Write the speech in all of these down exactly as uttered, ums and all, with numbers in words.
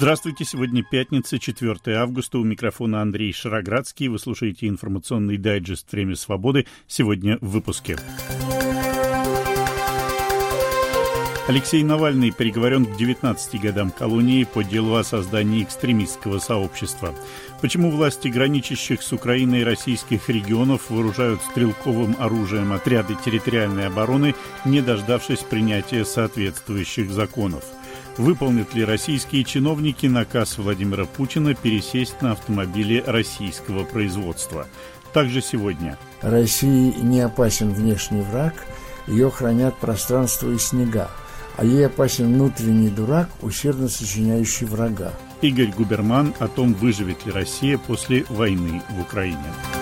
Здравствуйте, сегодня пятница, четвёртое августа, у микрофона Андрей Шароградский. Вы слушаете информационный дайджест «Время свободы». Сегодня в выпуске. Алексей Навальный приговорен к девятнадцати годам колонии по делу о создании экстремистского сообщества. Почему власти граничащих с Украиной российских регионов вооружают стрелковым оружием отряды территориальной обороны, не дождавшись принятия соответствующих законов? Выполнят ли российские чиновники наказ Владимира Путина пересесть на автомобили российского производства? Также сегодня. России не опасен внешний враг, ее хранят пространство и снега, а ей опасен внутренний дурак, усердно сочиняющий врага. Игорь Губерман о том, выживет ли Россия после войны в Украине.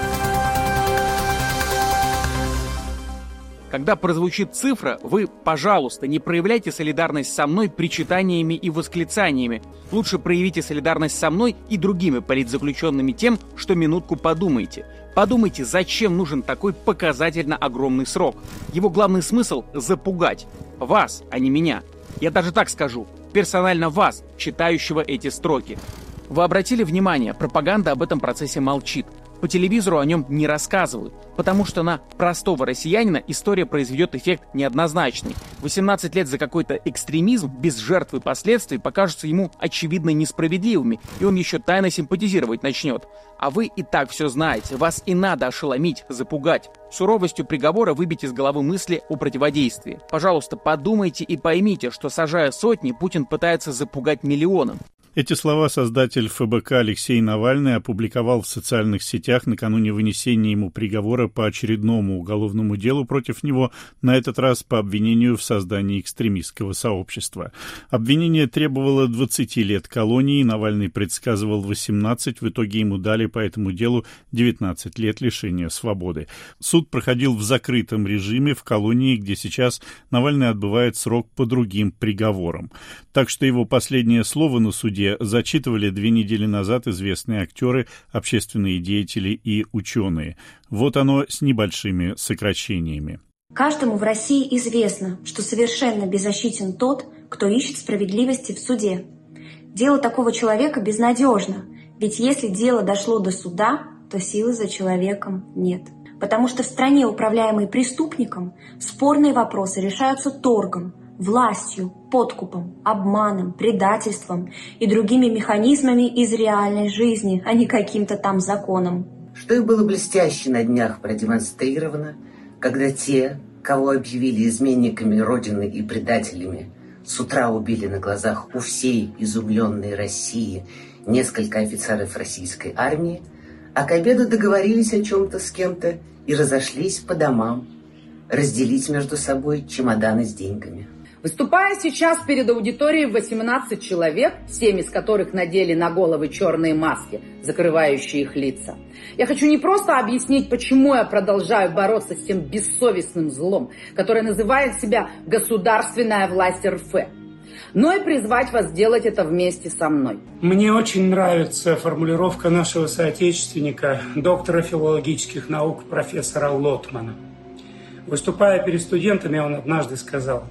Когда прозвучит цифра, вы, пожалуйста, не проявляйте солидарность со мной причитаниями и восклицаниями. Лучше проявите солидарность со мной и другими политзаключенными тем, что минутку подумайте. Подумайте, зачем нужен такой показательно огромный срок. Его главный смысл – запугать. Вас, а не меня. Я даже так скажу. Персонально вас, читающего эти строки. Вы обратили внимание, пропаганда об этом процессе молчит. По телевизору о нем не рассказывают, потому что на простого россиянина история произведет эффект неоднозначный. восемнадцать лет за какой-то экстремизм без жертв и последствий покажутся ему очевидно несправедливыми, и он еще тайно симпатизировать начнет. А вы и так все знаете, вас и надо ошеломить, запугать. Суровостью приговора выбить из головы мысли о противодействии. Пожалуйста, подумайте и поймите, что, сажая сотни, Путин пытается запугать миллионом. Эти слова создатель эф бэ ка Алексей Навальный опубликовал в социальных сетях накануне вынесения ему приговора по очередному уголовному делу против него, на этот раз по обвинению в создании экстремистского сообщества. Обвинение требовало двадцати лет колонии, Навальный предсказывал восемнадцать, в итоге ему дали по этому делу девятнадцать лет лишения свободы. Суд проходил в закрытом режиме в колонии, где сейчас Навальный отбывает срок по другим приговорам. Так что его последнее слово на суде зачитывали две недели назад известные актеры, общественные деятели и ученые. Вот оно с небольшими сокращениями. Каждому в России известно, что совершенно беззащитен тот, кто ищет справедливости в суде. Дело такого человека безнадежно, ведь если дело дошло до суда, то силы за человеком нет. Потому что в стране, управляемой преступником, спорные вопросы решаются торгом, властью, подкупом, обманом, предательством и другими механизмами из реальной жизни, а не каким-то там законом. Что и было блестяще на днях продемонстрировано, когда те, кого объявили изменниками Родины и предателями, с утра убили на глазах у всей изумленной России несколько офицеров российской армии, а к обеду договорились о чем-то с кем-то и разошлись по домам, разделить между собой чемоданы с деньгами. Выступая сейчас перед аудиторией восемнадцать человек, семь из которых надели на головы черные маски, закрывающие их лица, я хочу не просто объяснить, почему я продолжаю бороться с тем бессовестным злом, которое называет себя государственная власть эр эф, но и призвать вас сделать это вместе со мной. Мне очень нравится формулировка нашего соотечественника, доктора филологических наук профессора Лотмана. Выступая перед студентами, он однажды сказал: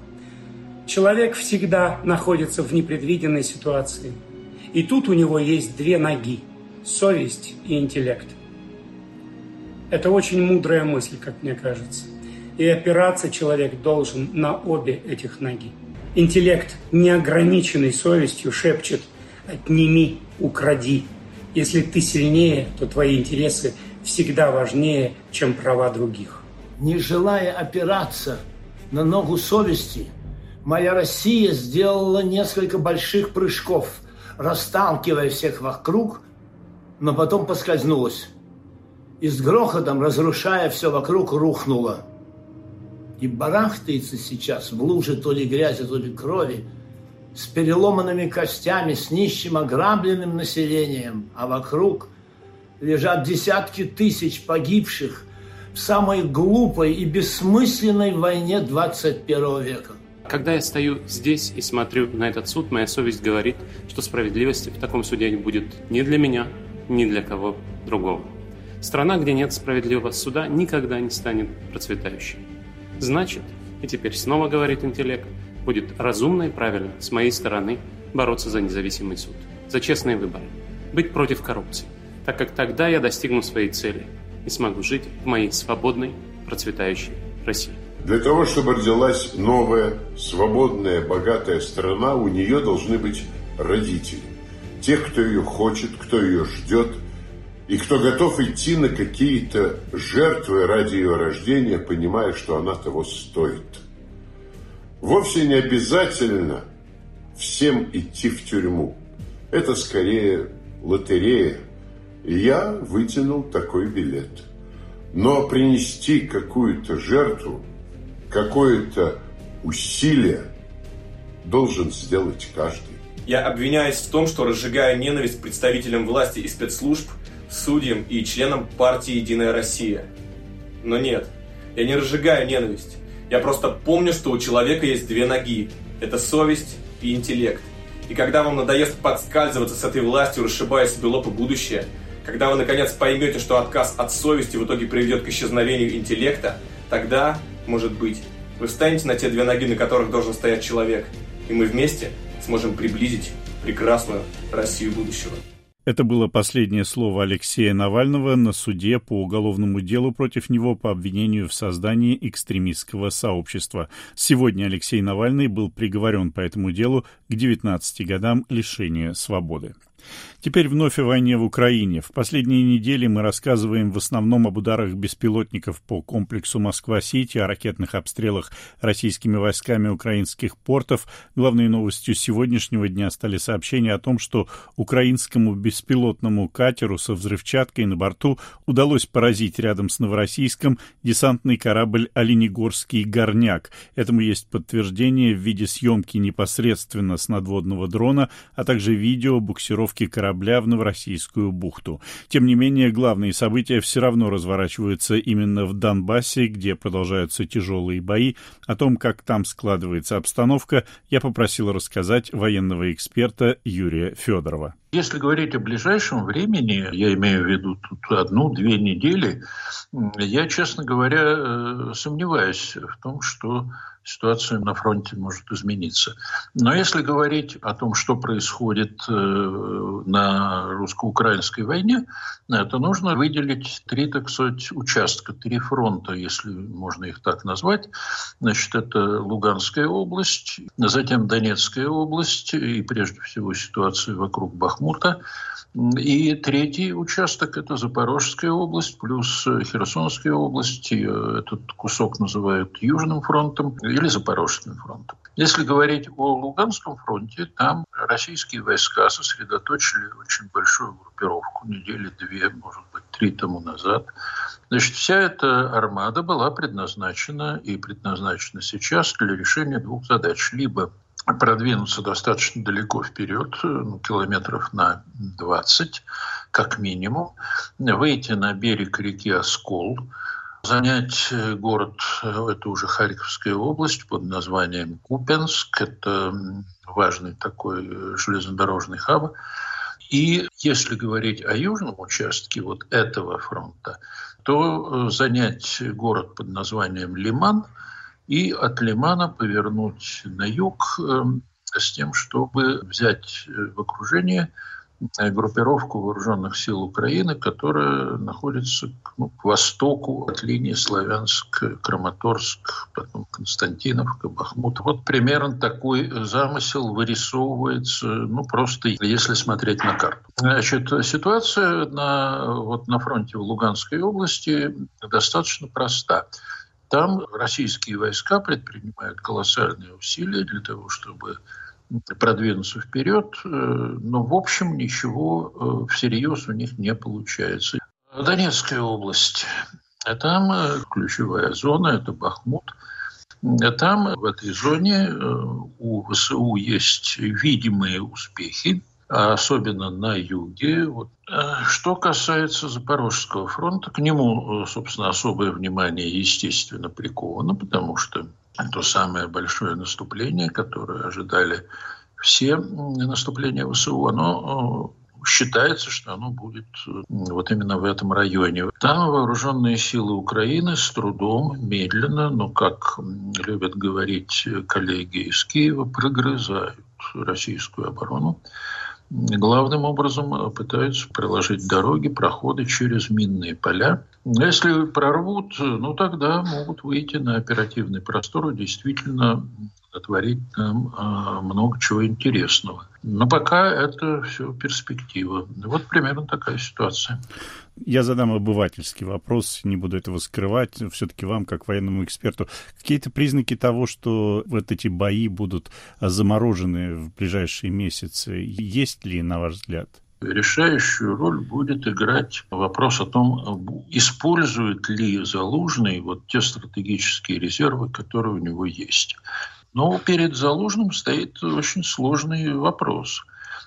человек всегда находится в непредвиденной ситуации. И тут у него есть две ноги – совесть и интеллект. Это очень мудрая мысль, как мне кажется. И опираться человек должен на обе этих ноги. Интеллект, неограниченный совестью, шепчет: «Отними, укради». Если ты сильнее, то твои интересы всегда важнее, чем права других. Не желая опираться на ногу совести, моя Россия сделала несколько больших прыжков, расталкивая всех вокруг, но потом поскользнулась. И с грохотом, разрушая все вокруг, рухнула. И барахтается сейчас в луже то ли грязи, то ли крови, с переломанными костями, с нищим ограбленным населением, а вокруг лежат десятки тысяч погибших в самой глупой и бессмысленной войне двадцать первого века. Когда я стою здесь и смотрю на этот суд, моя совесть говорит, что справедливости в таком суде не будет ни для меня, ни для кого другого. Страна, где нет справедливого суда, никогда не станет процветающей. Значит, и теперь снова говорит интеллект, будет разумно и правильно с моей стороны бороться за независимый суд. за честные выборы, быть против коррупции, так как тогда я достигну своей цели и смогу жить в моей свободной, процветающей России. Для того, чтобы родилась новая, свободная, богатая страна, у нее должны быть родители. Тех, кто ее хочет, кто ее ждет, и кто готов идти на какие-то жертвы ради ее рождения, понимая, что она того стоит. Вовсе не обязательно всем идти в тюрьму. Это скорее лотерея. И я вытянул такой билет. Но принести какую-то жертву, какое-то усилие должен сделать каждый. Я обвиняюсь в том, что разжигаю ненависть к представителям власти и спецслужб, судьям и членам партии «Единая Россия». Но нет, я не разжигаю ненависть. Я просто помню, что у человека есть две ноги. Это совесть и интеллект. И когда вам надоест подскальзываться с этой властью, расшибая себе лоб и будущее, когда вы наконец поймете, что отказ от совести в итоге приведет к исчезновению интеллекта, тогда, может быть, вы встанете на те две ноги, на которых должен стоять человек, и мы вместе сможем приблизить прекрасную Россию будущего. Это было последнее слово Алексея Навального на суде по уголовному делу против него по обвинению в создании экстремистского сообщества. Сегодня Алексей Навальный был приговорен по этому делу к девятнадцати годам лишения свободы. Теперь вновь о войне в Украине. В последние недели мы рассказываем в основном об ударах беспилотников по комплексу Москва-Сити, о ракетных обстрелах российскими войсками украинских портов. Главной новостью сегодняшнего дня стали сообщения о том, что украинскому беспилотному катеру со взрывчаткой на борту удалось поразить рядом с Новороссийском десантный корабль «Оленегорский горняк». Этому есть подтверждение в виде съемки непосредственно с надводного дрона, а также видео буксировки корабля в Новороссийскую бухту. Тем не менее, главные события все равно разворачиваются именно в Донбассе, где продолжаются тяжелые бои. О том, как там складывается обстановка, я попросил рассказать военного эксперта Юрия Федорова. Если говорить о ближайшем времени, я имею в виду тут одну-две недели, я, честно говоря, сомневаюсь в том, что ситуация на фронте может измениться. Но если говорить о том, что происходит на русско-украинской войне, то нужно выделить три, так сказать, участка, три фронта, если можно их так назвать. Значит, это Луганская область, затем Донецкая область и, прежде всего, ситуация вокруг Бахмута. И третий участок – это Запорожская область плюс Херсонская область. Этот кусок называют Южным фронтом или Запорожским фронтом. Если говорить о Луганском фронте, там российские войска сосредоточили очень большую группировку недели две, может быть, три тому назад. Значит, вся эта армада была предназначена и предназначена сейчас для решения двух задач. Либо продвинуться достаточно далеко вперед, ну, километров на двадцать, как минимум, выйти на берег реки Оскол, занять город, это уже Харьковская область, под названием Купянск, это важный такой железнодорожный хаб. И если говорить о южном участке вот этого фронта, то занять город под названием Лиман и от Лимана повернуть на юг с тем, чтобы взять в окружение группировку вооруженных сил Украины, которая находится ну, к востоку от линии Славянск, Краматорск, потом Константиновка, Бахмут. Вот примерно такой замысел вырисовывается, ну просто если смотреть на карту. Значит, ситуация на, вот на фронте в Луганской области достаточно проста. Там российские войска предпринимают колоссальные усилия для того, чтобы продвинуться вперед, но в общем ничего всерьез у них не получается. Донецкая область. Там ключевая зона, это Бахмут. Там в этой зоне у ВСУ есть видимые успехи, особенно на юге. Вот. Что касается Запорожского фронта, к нему, собственно, особое внимание, естественно, приковано, потому что то самое большое наступление, которое ожидали все наступления ВСУ, оно считается, что оно будет вот именно в этом районе. Там вооруженные силы Украины с трудом, медленно, но, как любят говорить коллеги из Киева, прогрызают российскую оборону. главным образом пытаются проложить дороги, проходы через минные поля. Если прорвут, ну тогда могут выйти на оперативный простор и действительно творить там а, много чего интересного. Но пока это все перспектива. Вот примерно такая ситуация. Я задам обывательский вопрос, не буду этого скрывать. Все-таки вам, как военному эксперту, какие-то признаки того, что вот эти бои будут заморожены в ближайшие месяцы, есть ли, на ваш взгляд? Решающую роль будет играть вопрос о том, использует ли Залужный вот те стратегические резервы, которые у него есть. Но перед Залужным стоит очень сложный вопрос.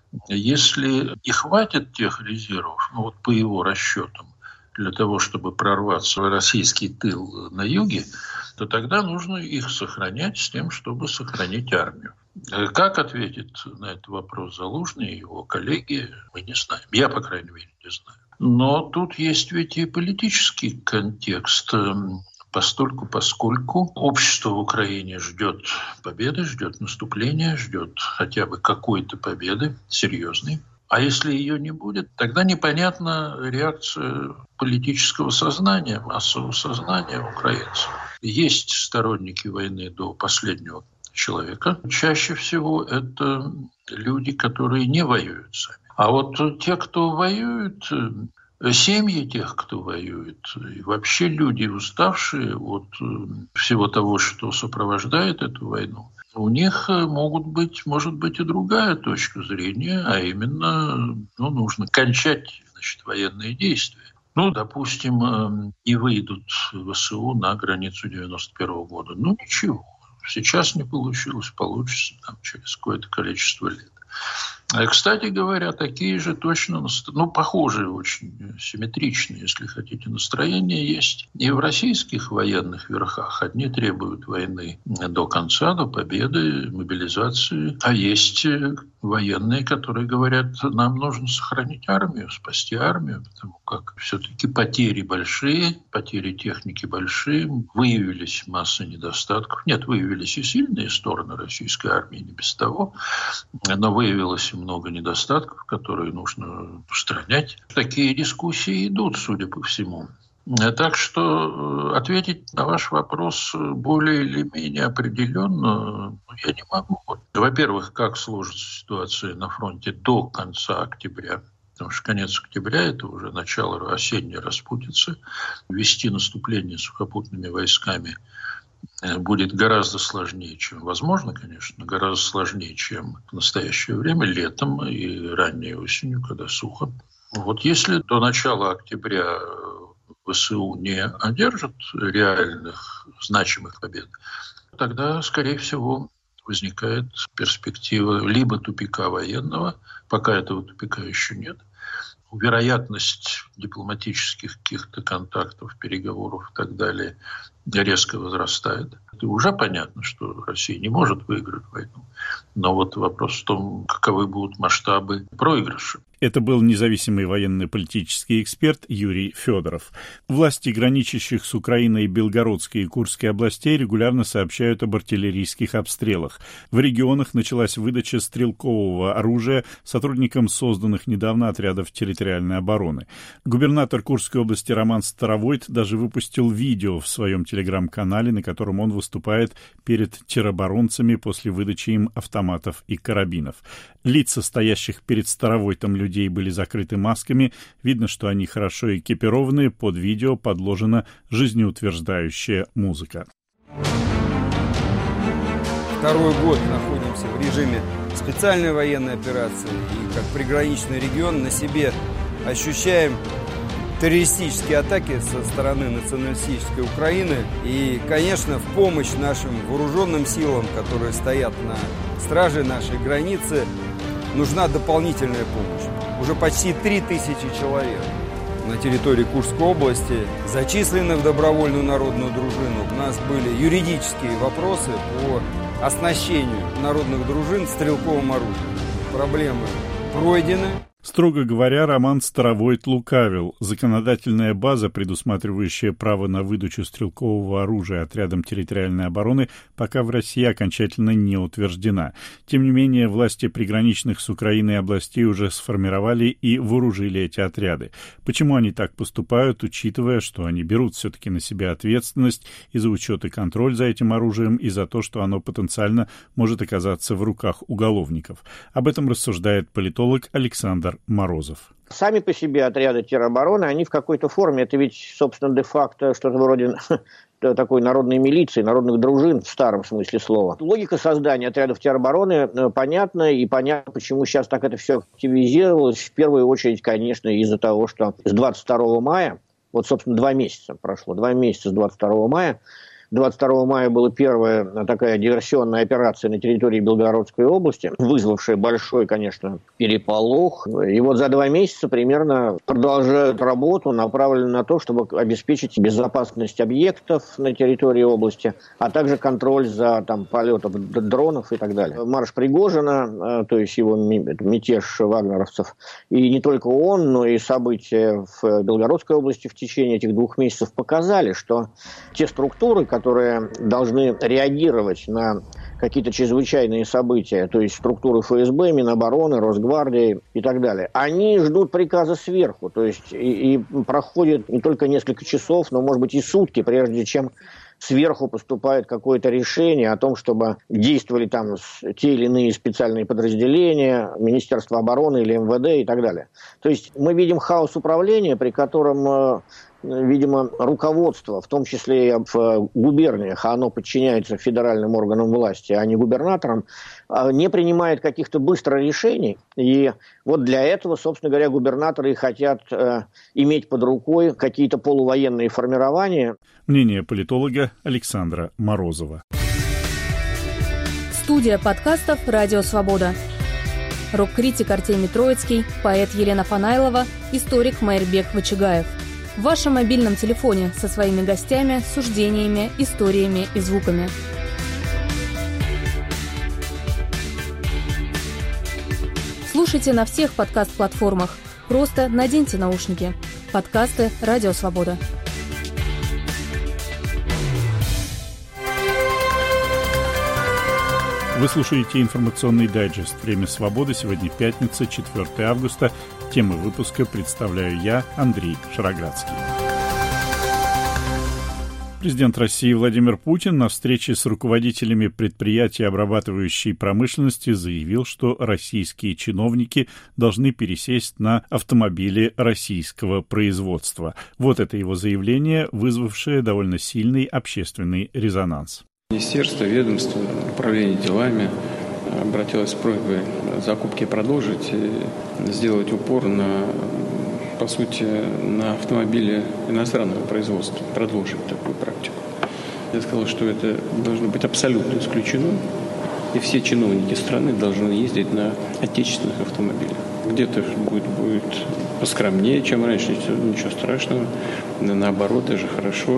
Если не хватит тех резервов, ну вот по его расчетам, для того, чтобы прорваться в российский тыл на юге, то тогда нужно их сохранять с тем, чтобы сохранить армию. Как ответит на этот вопрос Залужный и его коллеги, мы не знаем. Я, по крайней мере, не знаю. Но тут есть ведь и политический контекст. Постольку, поскольку общество в Украине ждет победы, ждет наступления, ждет хотя бы какой-то победы, серьезной. А если ее не будет, тогда непонятна реакция политического сознания, массового сознания украинцев. Есть сторонники войны до последнего человека. Чаще всего это люди, которые не воюют сами. А вот те, кто воюет, семьи тех, кто воюет, и вообще люди, уставшие от всего того, что сопровождает эту войну, у них могут быть, может быть и другая точка зрения, а именно, ну, нужно кончать, значит, военные действия. Ну, допустим, не выйдут ВСУ на границу девяносто первого года. Ну, ничего. Сейчас не получилось, получится там, через какое-то количество лет. Кстати говоря, такие же точно, ну, похожие очень, симметричные, если хотите, настроения есть и в российских военных верхах. Одни требуют войны до конца, до победы, мобилизации, а есть военные, которые говорят, нам нужно сохранить армию, спасти армию, потому как все-таки потери большие, потери техники большие, выявились масса недостатков. Нет, выявились и сильные стороны российской армии, не без того, но выявилось много недостатков, которые нужно устранять. Такие дискуссии идут, судя по всему. Так что ответить на ваш вопрос более или менее определенно я не могу. Во-первых, как сложится ситуация на фронте до конца октября, потому что конец октября – это уже начало осенней распутицы. Вести наступление сухопутными войсками будет гораздо сложнее, чем возможно, конечно, гораздо сложнее, чем в настоящее время, летом и ранней осенью, когда сухо. Вот если до начала октября ВСУ не одержат реальных, значимых побед, тогда, скорее всего, возникает перспектива либо тупика военного, пока этого тупика еще нет, вероятность дипломатических каких-то контактов, переговоров и так далее резко возрастает. Это уже понятно, что Россия не может выиграть войну. Но вот вопрос в том, каковы будут масштабы проигрыша. Это был независимый военно-политический эксперт Юрий Федоров. Власти, граничащих с Украиной Белгородской и Курской областей, регулярно сообщают об артиллерийских обстрелах. В регионах началась выдача стрелкового оружия сотрудникам созданных недавно отрядов территориальной обороны. Губернатор Курской области Роман Старовойт даже выпустил видео в своем телеграм-канале, на котором он выступает перед тероборонцами после выдачи им автоматов и карабинов. Лица стоящих перед Старовойтом людей были закрыты масками. Видно, что они хорошо экипированы. Под видео подложена жизнеутверждающая музыка. Второй год находимся в режиме специальной военной операции. И как приграничный регион на себе ощущаем террористические атаки со стороны националистической Украины. И, конечно, в помощь нашим вооруженным силам, которые стоят на страже нашей границы, нужна дополнительная помощь. Уже почти три тысячи человек на территории Курской области зачислены в добровольную народную дружину. У нас были юридические вопросы по оснащению народных дружин стрелковым оружием. Проблемы пройдены. Строго говоря, Роман Старовойт лукавил. Законодательная база, предусматривающая право на выдачу стрелкового оружия отрядам территориальной обороны, пока в России окончательно не утверждена. Тем не менее, власти приграничных с Украиной областей уже сформировали и вооружили эти отряды. Почему они так поступают, учитывая, что они берут все-таки на себя ответственность и за учет и контроль за этим оружием, и за то, что оно потенциально может оказаться в руках уголовников? Об этом рассуждает политолог Александр Морозов. Сами по себе отряды теробороны, они в какой-то форме, это ведь, собственно, де-факто что-то вроде такой народной милиции, народных дружин в старом смысле слова. Логика создания отрядов теробороны понятна, и понятно, почему сейчас так это все активизировалось. В первую очередь, конечно, из-за того, что с двадцать второго мая, вот, собственно, два месяца прошло, два месяца с двадцать второго мая, двадцать второго мая была первая такая диверсионная операция на территории Белгородской области, вызвавшая большой, конечно, переполох. И вот за два месяца примерно продолжают работу, направленную на то, чтобы обеспечить безопасность объектов на территории области, а также контроль за там, полетом дронов и так далее. Марш Пригожина, то есть его мятеж вагнеровцев, и не только он, но и события в Белгородской области в течение этих двух месяцев показали, что те структуры, которые должны реагировать на какие-то чрезвычайные события, то есть структуры эф эс бэ, Минобороны, Росгвардии и так далее, они ждут приказа сверху, то есть и, и проходит не только несколько часов, но, может быть, и сутки, прежде чем сверху поступает какое-то решение о том, чтобы действовали там те или иные специальные подразделения, Министерство обороны или эм вэ дэ и так далее. То есть мы видим хаос управления, при котором, видимо, руководство, в том числе и в губерниях, а оно подчиняется федеральным органам власти, а не губернаторам, не принимает каких-то быстрых решений. И вот для этого, собственно говоря, губернаторы и хотят э, иметь под рукой какие-то полувоенные формирования. Мнение политолога Александра Морозова. Студия подкастов «Радио Свобода». Рок-критик Артемий Троицкий, поэт Елена Фанайлова, историк Майрбек Вачигаев. В вашем мобильном телефоне со своими гостями, суждениями, историями и звуками. Слушайте на всех подкаст-платформах. Просто наденьте наушники. Подкасты «Радио Свобода». Вы слушаете информационный дайджест «Время свободы». Сегодня пятница, четвёртого августа. Темы выпуска представляю я, Андрей Шароградский. Президент России Владимир Путин на встрече с руководителями предприятий обрабатывающей промышленности заявил, что российские чиновники должны пересесть на автомобили российского производства. Вот это его заявление, вызвавшее довольно сильный общественный резонанс. Министерство, ведомство, управление делами обратилось с просьбой закупки продолжить и сделать упор на, по сути, на автомобили иностранного производства, продолжить такую практику. Я сказал, что это должно быть абсолютно исключено, и все чиновники страны должны ездить на отечественных автомобилях. Где-то будет, будет поскромнее, чем раньше, ничего страшного. Наоборот, даже хорошо.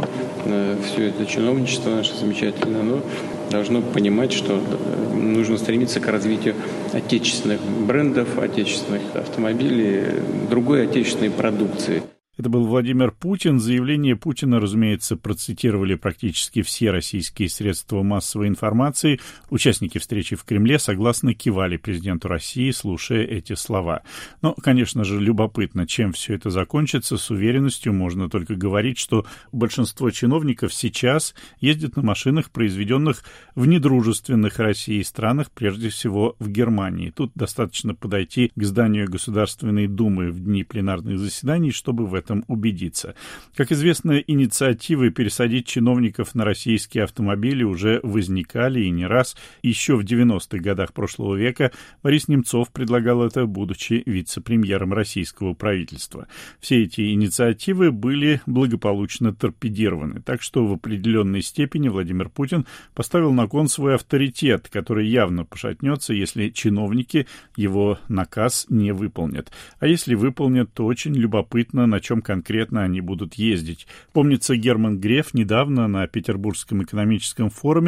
Все это чиновничество наше замечательное, оно должно понимать, что нужно стремиться к развитию отечественных брендов, отечественных автомобилей, другой отечественной продукции. Это был Владимир Путин. Заявление Путина, разумеется, процитировали практически все российские средства массовой информации. Участники встречи в Кремле согласно кивали президенту России, слушая эти слова. Но, конечно же, любопытно, чем все это закончится. С уверенностью можно только говорить, что большинство чиновников сейчас ездят на машинах, произведенных в недружественных России странах, прежде всего в Германии. Тут достаточно подойти к зданию Государственной Думы в дни пленарных заседаний, чтобы в этом убедиться. Как известно, инициативы пересадить чиновников на российские автомобили уже возникали и не раз. Еще в девяностых годах прошлого века Борис Немцов предлагал это, будучи вице-премьером российского правительства. Все эти инициативы были благополучно торпедированы, так что в определенной степени Владимир Путин поставил на кон свой авторитет, который явно пошатнется, если чиновники его наказ не выполнят. А если выполнят, то очень любопытно, на чем конкретно они будут ездить. Помнится, Герман Греф недавно на Петербургском экономическом форуме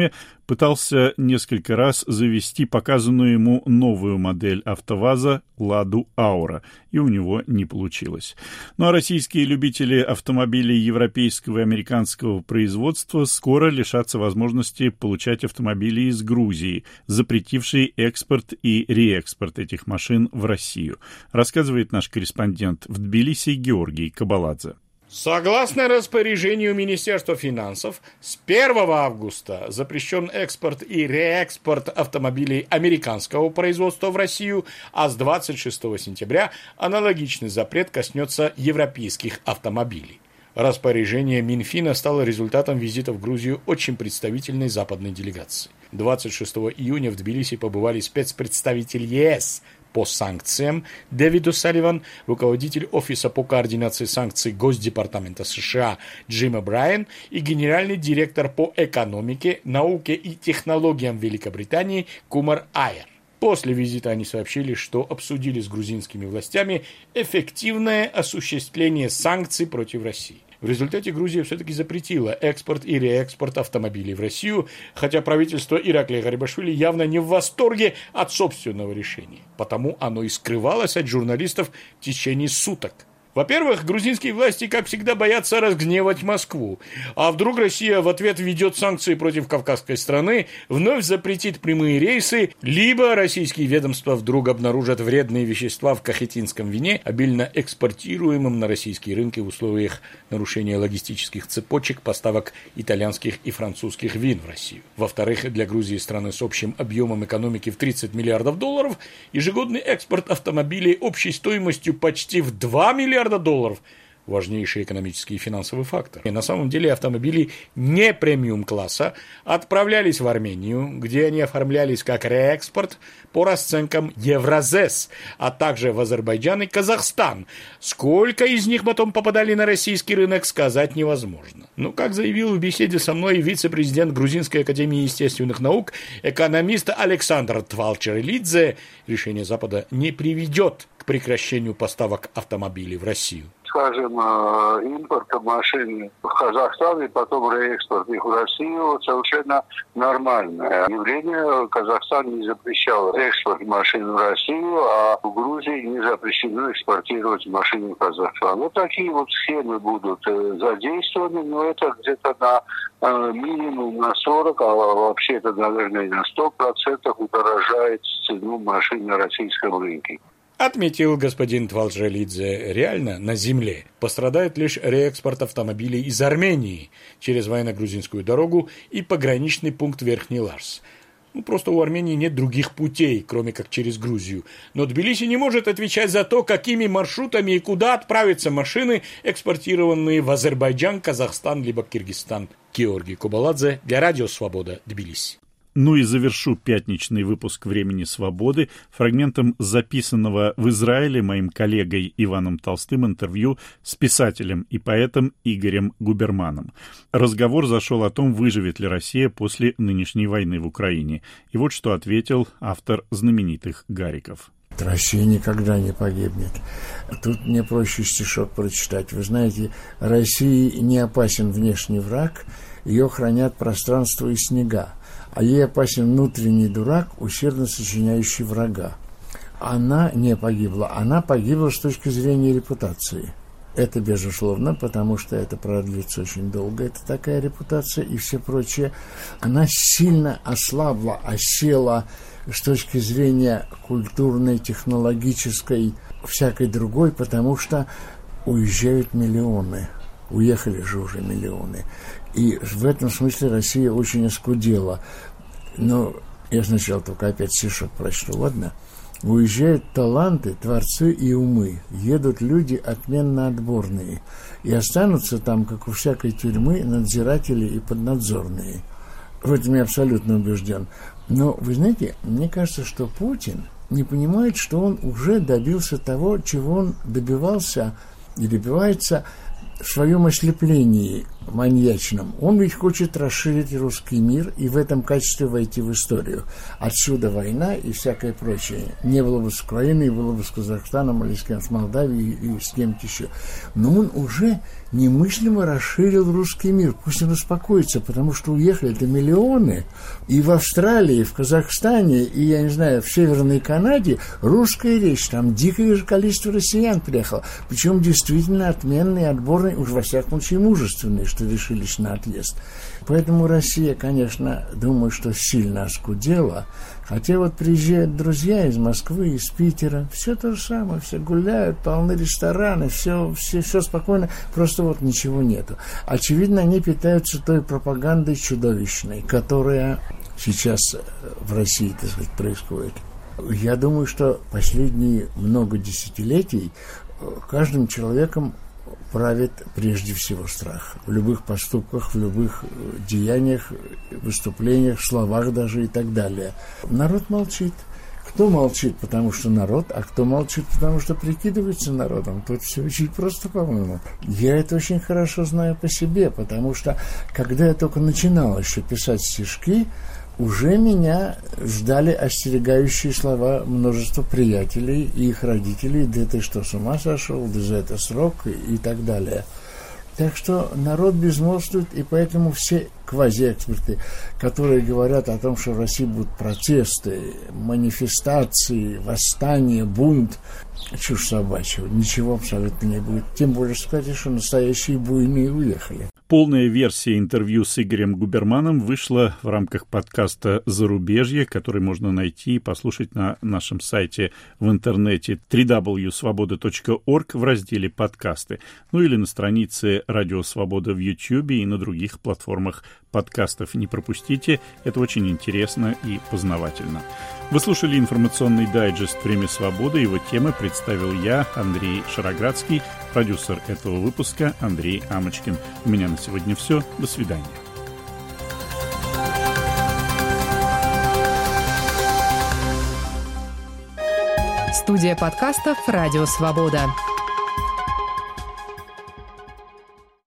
пытался несколько раз завести показанную ему новую модель АвтоВАЗа «Ладу Аура», и у него не получилось. Ну а российские любители автомобилей европейского и американского производства скоро лишатся возможности получать автомобили из Грузии, запретившей экспорт и реэкспорт этих машин в Россию, рассказывает наш корреспондент в Тбилиси Георгий Кабаладзе. Согласно распоряжению Министерства финансов, с первого августа запрещен экспорт и реэкспорт автомобилей американского производства в Россию, а с двадцать шестого сентября аналогичный запрет коснется европейских автомобилей. Распоряжение Минфина стало результатом визита в Грузию очень представительной западной делегации. двадцать шестого июня в Тбилиси побывали спецпредставитель ЕС по санкциям Дэвид О'Салливан, руководитель Офиса по координации санкций Госдепартамента США Джим О'Брайен и генеральный директор по экономике, науке и технологиям Великобритании Кумар Айер. После визита они сообщили, что обсудили с грузинскими властями эффективное осуществление санкций против России. В результате Грузия все-таки запретила экспорт и реэкспорт автомобилей в Россию, хотя правительство Ираклия Гарибашвили явно не в восторге от собственного решения. Потому оно и скрывалось от журналистов в течение суток. Во-первых, грузинские власти, как всегда, боятся разгневать Москву. А вдруг Россия в ответ введет санкции против кавказской страны, вновь запретит прямые рейсы, либо российские ведомства вдруг обнаружат вредные вещества в кахетинском вине, обильно экспортируемом на российские рынки в условиях нарушения логистических цепочек поставок итальянских и французских вин в Россию. Во-вторых, для Грузии, страны с общим объемом экономики в тридцать миллиардов долларов, ежегодный экспорт автомобилей общей стоимостью почти в два миллиарда долларов – важнейший экономический и финансовый фактор. И на самом деле автомобили не премиум-класса отправлялись в Армению, где они оформлялись как реэкспорт по расценкам Евразес, а также в Азербайджан и Казахстан. Сколько из них потом попадали на российский рынок, сказать невозможно. Но, как заявил в беседе со мной вице-президент Грузинской академии естественных наук, экономист Александр Твалчерелидзе, решение Запада не приведет к прекращению поставок автомобилей в Россию. Скажем, импорта машин в Казахстан и потом реэкспорт их в Россию совершенно нормальное явление. Казахстан не запрещал экспорт машин в Россию, а в Грузии не запрещено экспортировать машины в Казахстан. Вот такие вот схемы будут задействованы, но это где-то на минимум на сорок, а вообще это, наверное, на сто процентов удорожает цену машин на российском рынке. Отметил господин Твалчерелидзе, реально на земле пострадает лишь реэкспорт автомобилей из Армении через военно-грузинскую дорогу и пограничный пункт Верхний Ларс. Ну, просто у Армении нет других путей, кроме как через Грузию. Но Тбилиси не может отвечать за то, какими маршрутами и куда отправятся машины, экспортированные в Азербайджан, Казахстан либо Киргизстан. Георгий Кабаладзе для Радио Свобода, Тбилиси. Ну и завершу пятничный выпуск «Времени свободы» фрагментом записанного в Израиле моим коллегой Иваном Толстым интервью с писателем и поэтом Игорем Губерманом. Разговор зашел о том, выживет ли Россия после нынешней войны в Украине. И вот что ответил автор знаменитых «Гариков». Россия никогда не погибнет. Тут мне проще стишок прочитать. Вы знаете, России не опасен внешний враг, ее хранят пространство и снега. А ей опасен внутренний дурак, усердно сочиняющий врага. Она не погибла, она погибла с точки зрения репутации. Это безусловно, потому что это продлится очень долго, это такая репутация и все прочее. Она сильно ослабла, осела с точки зрения культурной, технологической, всякой другой, потому что уезжают миллионы. Уехали же уже миллионы. И в этом смысле Россия очень оскудела. Но я сначала только опять стишок прочту, ладно? Уезжают таланты, творцы и умы. Едут люди отменно отборные. И останутся там, как у всякой тюрьмы, надзиратели и поднадзорные. В этом я абсолютно убежден. Но, вы знаете, мне кажется, что Путин не понимает, что он уже добился того, чего он добивался и добивается в своем ослеплении маньячном. Он ведь хочет расширить русский мир и в этом качестве войти в историю. Отсюда война и всякое прочее. Не было бы с Украиной, было бы с Казахстаном, или с кем, с Молдавией, и с кем-то еще. Но он уже немыслимо расширил русский мир. Пусть он успокоится, потому что уехали-то миллионы. И в Австралии, и в Казахстане, и, я не знаю, в Северной Канаде русская речь. Там дикое же количество россиян приехало. Причем действительно отменные, отборные, уж во всяком случае мужественные, что решились на отъезд. Поэтому Россия, конечно, думаю, что сильно оскудела. Хотя вот приезжают друзья из Москвы, из Питера, все то же самое, все гуляют, полны рестораны, все, все, все спокойно, просто вот ничего нету. Очевидно, они питаются той пропагандой чудовищной, которая сейчас в России, так сказать, происходит. Я думаю, что последние много десятилетий каждым человеком правит прежде всего страх. В любых поступках, в любых деяниях, выступлениях, словах даже и так далее. Народ молчит. Кто молчит, потому что народ, а кто молчит, потому что прикидывается народом. Тут все очень просто, по-моему. Я это очень хорошо знаю по себе, потому что, когда я только начинал еще писать стишки, уже меня ждали остерегающие слова множества приятелей и их родителей. Да ты что, с ума сошел? Да за это срок и, и так далее. Так что народ безмолвствует, и поэтому все квазиэксперты, которые говорят о том, что в России будут протесты, манифестации, восстания, бунт, чушь собачья, ничего абсолютно не будет. Тем более сказать, что настоящие буйные уехали. Полная версия интервью с Игорем Губерманом вышла в рамках подкаста «Зарубежье», который можно найти и послушать на нашем сайте в интернете дабл ю дабл ю дабл ю точка свобода точка орг в разделе «Подкасты», ну или на странице «Радио Свобода» в Ютьюбе и на других платформах подкастов. Не пропустите, это очень интересно и познавательно. Вы слушали информационный дайджест «Время свободы». Его темы представил я, Андрей Шароградский, продюсер этого выпуска Андрей Амочкин. У меня на сегодня все. До свидания. Студия подкастов «Радио Свобода».